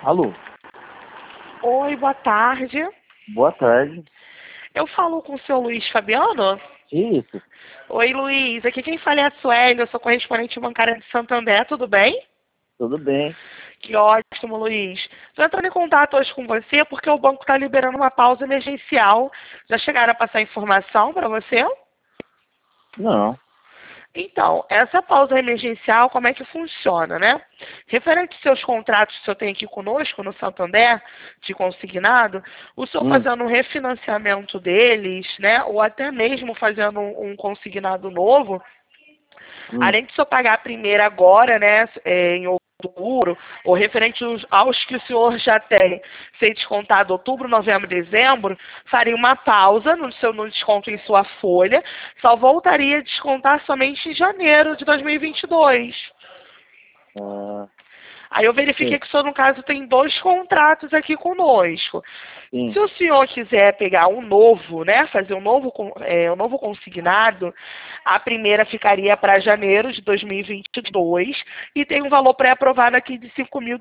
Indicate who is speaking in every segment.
Speaker 1: Alô,
Speaker 2: Oi, boa tarde.
Speaker 1: boa tarde.
Speaker 2: Eu falo com o seu Luiz Fabiano?
Speaker 1: Isso,
Speaker 2: Oi, Luiz. Aqui quem fala é a Sueli, eu sou correspondente bancária de Santander, tudo bem?
Speaker 1: tudo bem?
Speaker 2: Que ótimo, Luiz. Estou entrando em contato hoje com você porque o banco está liberando uma pausa emergencial. Já chegaram a passar informação para você?
Speaker 1: Não.
Speaker 2: Então, essa pausa emergencial, como é que funciona, né? Referente aos seus contratos que o senhor tem aqui conosco no Santander, de consignado, o senhor
Speaker 1: Hum,
Speaker 2: fazendo um refinanciamento deles, né? Ou até mesmo fazendo um consignado novo,
Speaker 1: hum,
Speaker 2: além de o senhor pagar a primeira agora, né? Em outubro, ou referente aos que o senhor já tem ser descontado outubro, novembro, dezembro, faria uma pausa no desconto em sua folha, só voltaria a descontar somente em janeiro de 2022.
Speaker 1: ah,
Speaker 2: Aí eu verifiquei
Speaker 1: sim,
Speaker 2: que o senhor, no caso, tem dois contratos aqui conosco.
Speaker 1: sim.
Speaker 2: Se o senhor quiser pegar um novo, né, fazer um novo consignado, a primeira ficaria para janeiro de 2022 e tem um valor pré-aprovado aqui de R$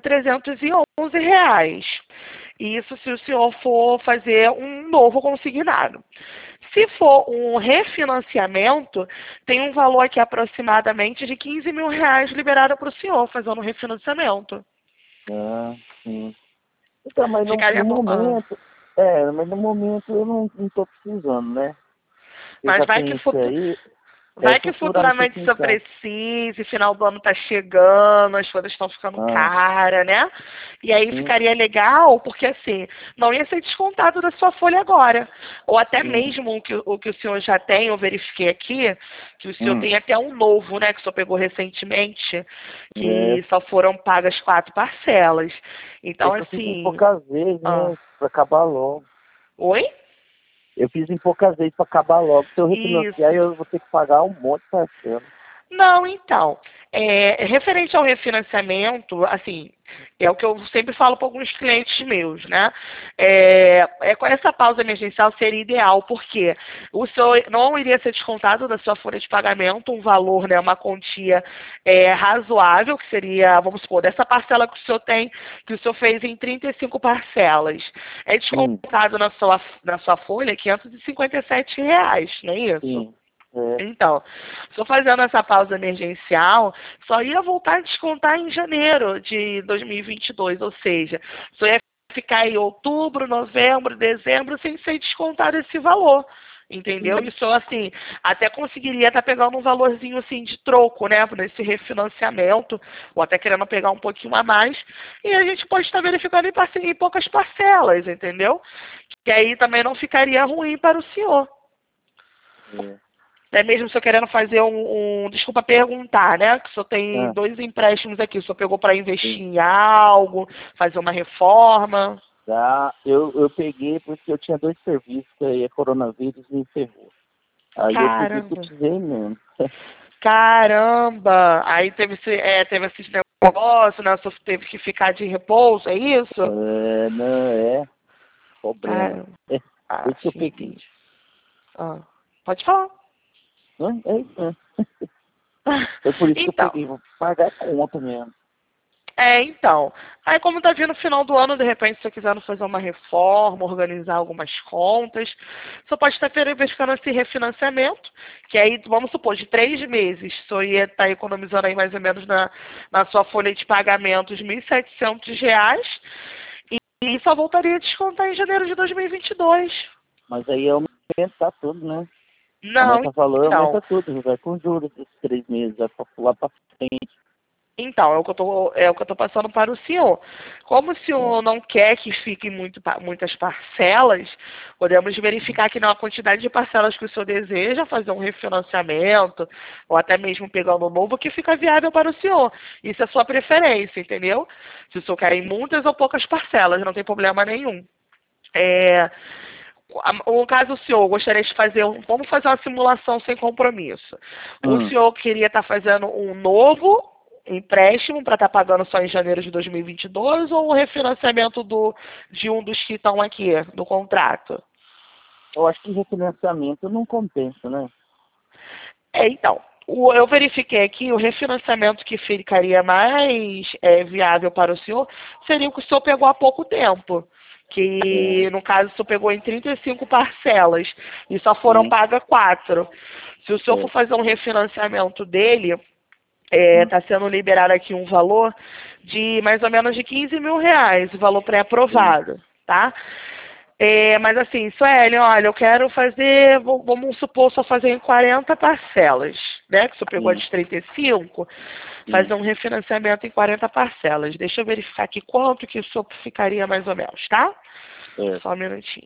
Speaker 2: 5.311. Isso se o senhor for fazer um novo consignado. Se for um refinanciamento, tem um valor aqui aproximadamente de R$ 15.000 liberado para o senhor fazendo um refinanciamento.
Speaker 1: Ah, sim. Então, mas no
Speaker 2: Ficaria bom.
Speaker 1: momento, mas no momento eu não tô precisando, né? Eu
Speaker 2: Mas
Speaker 1: já tenho isso aí,
Speaker 2: vai que
Speaker 1: futuramente
Speaker 2: futuramente
Speaker 1: assim,
Speaker 2: você
Speaker 1: então.
Speaker 2: precise, final do ano está chegando, as coisas estão ficando
Speaker 1: Ah,
Speaker 2: caras, né? E aí
Speaker 1: sim,
Speaker 2: ficaria legal, porque assim, não ia ser descontado da sua folha agora. Ou até
Speaker 1: sim,
Speaker 2: mesmo o que o senhor já tem, eu verifiquei aqui, que o senhor
Speaker 1: hum,
Speaker 2: tem até um novo, né, que o senhor pegou recentemente,
Speaker 1: é.
Speaker 2: que só foram pagas 4 parcelas.
Speaker 1: É
Speaker 2: Então,
Speaker 1: que eu fiz em
Speaker 2: assim.
Speaker 1: poucas vezes,
Speaker 2: Ah,
Speaker 1: né? Pra acabar logo.
Speaker 2: oi?
Speaker 1: Eu fiz em poucas vezes pra acabar logo. Se eu refinanciar,
Speaker 2: Isso.
Speaker 1: eu vou ter que pagar um monte de parcela.
Speaker 2: Não, então, referente ao refinanciamento, assim, é o que eu sempre falo para alguns clientes meus, né? Com essa pausa emergencial seria ideal, porque o senhor não iria ser descontado da sua folha de pagamento um valor, né, uma quantia razoável, que seria, vamos supor, dessa parcela que o senhor tem, que o senhor fez em 35 parcelas. É
Speaker 1: Hum,
Speaker 2: descontado na sua folha R$ 557, não é isso?
Speaker 1: sim, é.
Speaker 2: Então, estou fazendo essa pausa emergencial, só ia voltar a descontar em janeiro de 2022, ou seja, só ia ficar em outubro, novembro, dezembro sem ser descontado esse valor. Entendeu?
Speaker 1: Sim.
Speaker 2: Isso assim, até conseguiria estar pegando um valorzinho assim de troco, né, nesse refinanciamento, ou até querendo pegar um pouquinho a mais, e a gente pode estar verificando em poucas parcelas, entendeu? Que aí também não ficaria ruim para o senhor.
Speaker 1: É.
Speaker 2: Até mesmo se eu querendo fazer desculpa perguntar, né? Que o senhor tem
Speaker 1: Ah,
Speaker 2: dois empréstimos aqui, o senhor pegou para
Speaker 1: sim.
Speaker 2: investir em algo, fazer uma reforma.
Speaker 1: Tá. Eu peguei porque eu tinha dois serviços que aí a coronavírus me ferrou. Aí eu peguei porque eu
Speaker 2: Caramba.
Speaker 1: precisei mesmo.
Speaker 2: Caramba! Aí teve esses negócios, né? O senhor teve que ficar de repouso, é isso?
Speaker 1: É, não, problema.
Speaker 2: Caramba.
Speaker 1: É,
Speaker 2: Ah,
Speaker 1: por isso que eu peguei.
Speaker 2: entendi. Ah, pode falar.
Speaker 1: É. Foi por isso que eu
Speaker 2: Então,
Speaker 1: peguei, vou pagar a conta mesmo.
Speaker 2: então. Aí como tá vindo o final do ano, de repente, se você quiser fazer uma reforma, organizar algumas contas, você pode estar verificando esse refinanciamento, que aí, vamos supor, de 3 meses, você ia estar economizando aí mais ou menos na sua folha de pagamentos R$ 1.700 e só voltaria a descontar em janeiro de 2022.
Speaker 1: Mas aí aumenta tudo, né?
Speaker 2: Não,
Speaker 1: Aumenta o valor,
Speaker 2: então.
Speaker 1: aumenta tudo. Vai com juros esses 3 meses, vai pra pular pra frente.
Speaker 2: Então, é o que eu tô passando para o senhor. Como o
Speaker 1: É.
Speaker 2: senhor não quer que fiquem muitas parcelas, podemos verificar aqui na quantidade de parcelas que o senhor deseja, fazer um refinanciamento, ou até mesmo pegando um novo que fica viável para o senhor. Isso é sua preferência, entendeu? Se o senhor quer em muitas ou poucas parcelas, não tem problema nenhum. É, o caso o senhor gostaria de fazer, vamos fazer uma simulação sem compromisso. O
Speaker 1: Hum.
Speaker 2: senhor queria estar fazendo um novo empréstimo para estar pagando só em janeiro de 2022 ou um refinanciamento de um dos que estão aqui do contrato?
Speaker 1: Eu acho que refinanciamento não compensa, né?
Speaker 2: Então. Eu verifiquei aqui, o refinanciamento que ficaria mais viável para o senhor seria o que o senhor pegou há pouco tempo. Que, no caso, o senhor pegou em 35 parcelas e só foram pagas 4. Se o senhor for fazer um refinanciamento dele, está sendo liberado aqui um valor de mais ou menos de 15 mil reais, o valor pré-aprovado, tá? Mas assim, Sueli, olha, eu quero fazer, vamos supor, só fazer em 40 parcelas, né? Que o senhor pegou de 35, fazer um refinanciamento em 40 parcelas. Deixa eu verificar aqui quanto que o senhor ficaria mais ou menos, tá? Só um minutinho.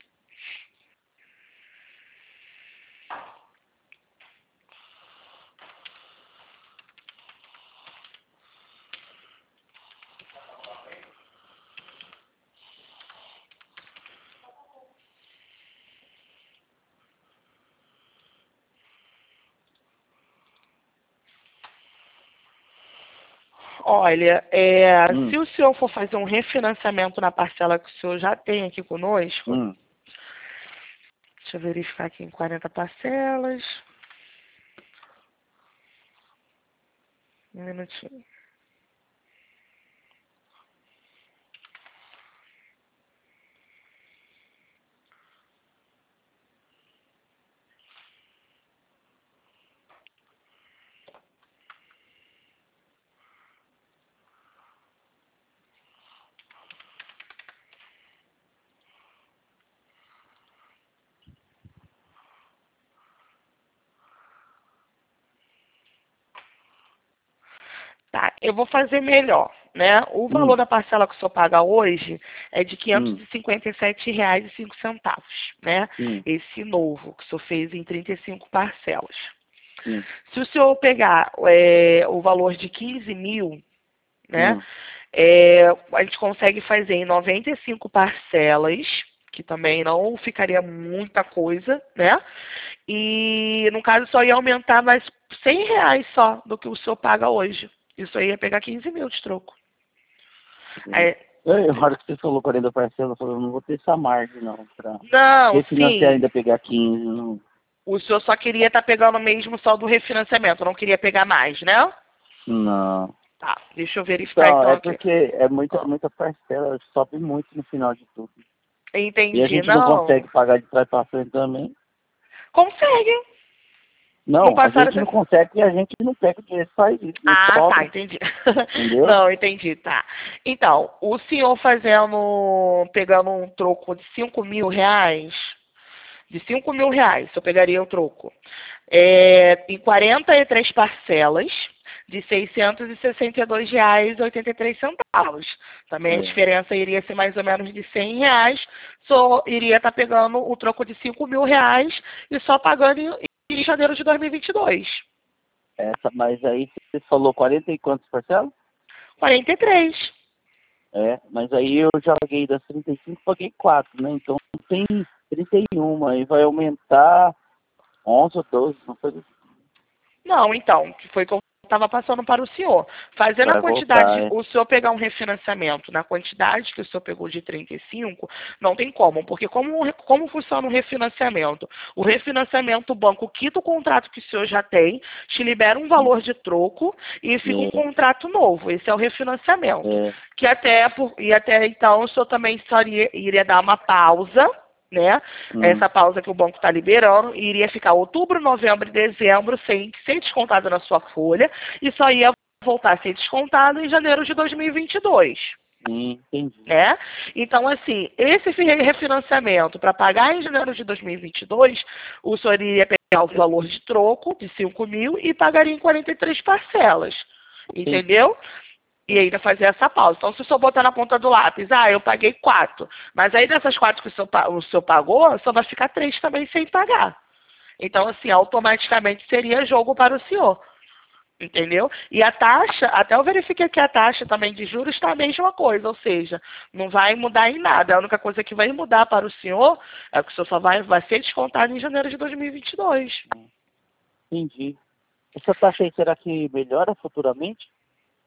Speaker 2: Olha, se o senhor for fazer um refinanciamento na parcela que o senhor já tem aqui conosco, deixa eu verificar aqui em 40 parcelas. Um minutinho. Tá, eu vou fazer melhor, né? O valor da parcela que o senhor paga hoje é de R$ 557,05, né? Esse novo que o senhor fez em 35 parcelas. Se o senhor pegar o valor de 15 mil, né? A gente consegue fazer em 95 parcelas, que também não ficaria muita coisa, né? E, no caso, só ia aumentar mais R$ 100 só do que o senhor paga hoje. Isso aí ia pegar 15 mil de troco.
Speaker 1: Na hora que você falou 40 parcelas, eu falei, eu não vou ter essa margem, não, pra refinanciar
Speaker 2: sim.
Speaker 1: ainda pegar 15, não.
Speaker 2: O senhor só queria estar pegando mesmo só do refinanciamento, não queria pegar mais, né?
Speaker 1: Não.
Speaker 2: Tá, deixa eu verificar
Speaker 1: Então,
Speaker 2: então
Speaker 1: é
Speaker 2: aqui.
Speaker 1: porque é muita parcela, sobe muito no final de tudo.
Speaker 2: Entendi,
Speaker 1: E a gente não consegue pagar de trás pra frente também.
Speaker 2: Consegue.
Speaker 1: Não, a gente não consegue e a gente não pega o dinheiro, faz isso.
Speaker 2: Tá, entendi.
Speaker 1: Entendeu?
Speaker 2: Não, entendi, tá. Então, o senhor pegando um troco de R$ 5 mil, de R$ 5 mil, eu pegaria o troco. Em 43 parcelas de R$ 662,83. Também a diferença iria ser mais ou menos de R$ 100. Só iria estar pegando o troco de R$ 5 mil e só pagando em janeiro de 2022.
Speaker 1: Mas aí você falou 40 e quantos parcelas?
Speaker 2: 43.
Speaker 1: Mas aí eu já paguei das 35, paguei 4, né? Então tem 31, aí vai aumentar 11 ou 12, não foi isso?
Speaker 2: Não, então, que foi que eu estava passando para o senhor. Fazendo a quantidade, o senhor pegar um refinanciamento na quantidade que o senhor pegou de 35, não tem como, porque como funciona o refinanciamento? O refinanciamento, o banco quita o contrato que o senhor já tem, te libera um valor de troco e fica um contrato novo. Esse é o refinanciamento. Que até então o senhor também iria dar uma pausa, né? Essa pausa que o banco está liberando, iria ficar outubro, novembro e dezembro sem ser descontado na sua folha e só ia voltar a ser descontado em janeiro de 2022.
Speaker 1: Entendi.
Speaker 2: Né? Então, assim, esse refinanciamento para pagar em janeiro de 2022, o senhor iria pegar o valor de troco de 5 mil e pagaria em 43 parcelas. Entendeu? E ainda fazer essa pausa. Então, se o senhor botar na ponta do lápis, eu paguei 4, mas aí dessas 4 que o senhor pagou, só vai ficar 3 também sem pagar. Então, assim, automaticamente seria jogo para o senhor. Entendeu? E a taxa, até eu verifiquei que a taxa também de juros está a mesma coisa, ou seja, não vai mudar em nada. A única coisa que vai mudar para o senhor é que o senhor só vai ser descontado em janeiro de 2022.
Speaker 1: Entendi. Essa taxa aí, será que melhora futuramente?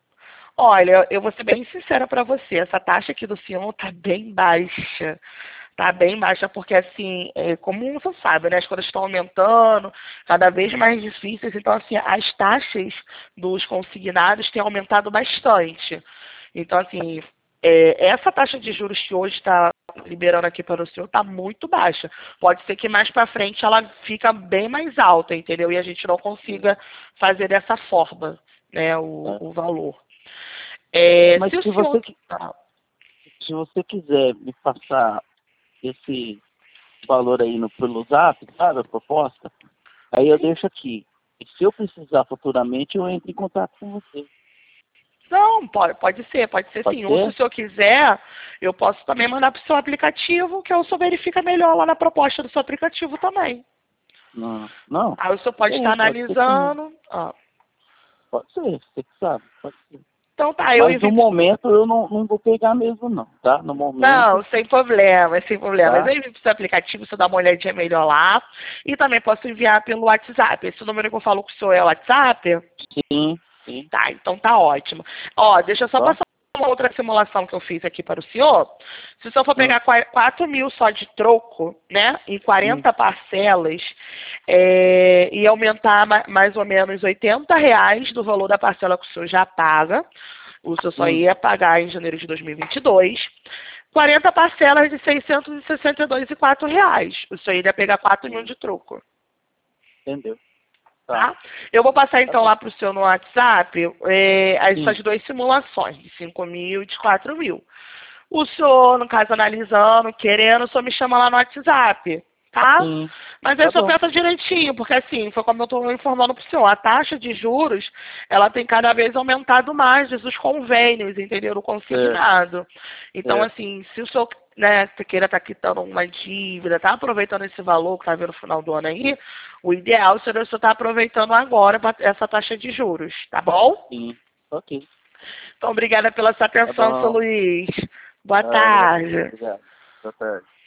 Speaker 2: Olha, eu vou ser bem sincera para você, essa taxa aqui do senhor está bem baixa. Tá bem baixa, porque assim, como você sabe, né, as coisas estão aumentando, cada vez mais difíceis, então assim, as taxas dos consignados têm aumentado bastante. Então assim, essa taxa de juros que hoje está liberando aqui para o senhor está muito baixa. Pode ser que mais para frente ela fica bem mais alta, entendeu? E a gente não consiga fazer dessa forma, né, o valor.
Speaker 1: Mas
Speaker 2: Se o
Speaker 1: se
Speaker 2: senhor...
Speaker 1: se você quiser me passar esse valor aí pelo Zap, sabe, a proposta, aí eu deixo aqui. E se eu precisar futuramente, eu entro em contato com você.
Speaker 2: Não, pode ser
Speaker 1: Pode
Speaker 2: sim. Ou se
Speaker 1: ser?
Speaker 2: o senhor quiser, eu posso também mandar para o seu aplicativo, que o senhor verifica melhor lá na proposta do seu aplicativo também.
Speaker 1: Não, não.
Speaker 2: Aí o senhor pode estar
Speaker 1: Pode ser sim.
Speaker 2: analisando.
Speaker 1: Pode ser, você que sabe, pode ser.
Speaker 2: Então tá, eu
Speaker 1: Mas no
Speaker 2: envio.
Speaker 1: momento eu não vou pegar mesmo não, tá? No momento,
Speaker 2: Não, sem problema, sem problema.
Speaker 1: tá?
Speaker 2: Eu envio para o seu aplicativo, você dá uma olhadinha melhor lá. E também posso enviar pelo WhatsApp. Esse número que eu falo com o senhor é o WhatsApp?
Speaker 1: Sim, sim.
Speaker 2: Tá, então tá ótimo. Ó, deixa eu só
Speaker 1: Tá?
Speaker 2: passar uma outra simulação que eu fiz aqui para o senhor. Se o senhor for pegar 4 mil só de troco, né, em 40 parcelas, e aumentar mais ou menos R$ 80 do valor da parcela que o senhor já paga, o senhor só ia pagar em janeiro de 2022, 40 parcelas de R$ 662,04. O senhor iria pegar 4 mil de troco.
Speaker 1: Entendeu?
Speaker 2: Tá? Eu vou passar então
Speaker 1: bom.
Speaker 2: lá para o senhor no WhatsApp essas duas simulações, de 5 mil e de 4 mil. O senhor, no caso, analisando, querendo, o senhor me chama lá no WhatsApp, tá?
Speaker 1: Sim.
Speaker 2: Mas aí
Speaker 1: Tá
Speaker 2: o senhor
Speaker 1: bom.
Speaker 2: pensa direitinho, porque assim, foi como eu estou informando para o senhor, a taxa de juros, ela tem cada vez aumentado mais dos convênios, entendeu? O consignado. Então, assim, se o senhor, né, queira estar quitando uma dívida, tá aproveitando esse valor que está vendo no final do ano aí, o ideal seria o senhor estar aproveitando agora essa taxa de juros, tá bom?
Speaker 1: Sim. Ok.
Speaker 2: Então, obrigada pela sua
Speaker 1: Tá
Speaker 2: atenção, seu
Speaker 1: bom.
Speaker 2: Luiz. Boa
Speaker 1: Ah, obrigado.
Speaker 2: tarde.
Speaker 1: Obrigado. Boa tarde.